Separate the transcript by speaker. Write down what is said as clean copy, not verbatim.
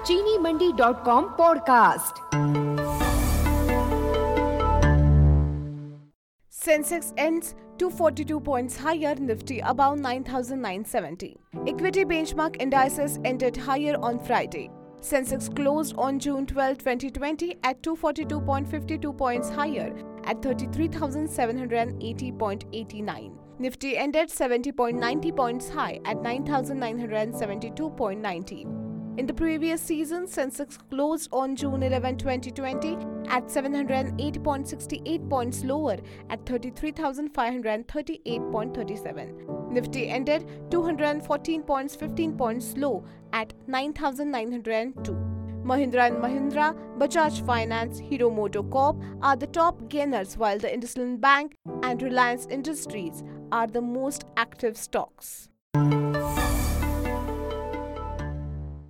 Speaker 1: चीनीमंडी.com podcast.
Speaker 2: Sensex ends 242 points higher, Nifty above 9,970. Equity benchmark indices ended higher on Friday. Sensex closed on June 12, 2020 at 242.52 points higher at 33,780.89. Nifty ended 70.90 points high at 9,972.90. In the previous season, Sensex closed on June 11, 2020 at 708.68 points lower at 33,538.37. Nifty ended 214.15 points low at 9,902. Mahindra & Mahindra, Bajaj Finance, Hero MotoCorp are the top gainers, while the IndusInd Bank and Reliance Industries are the most active stocks.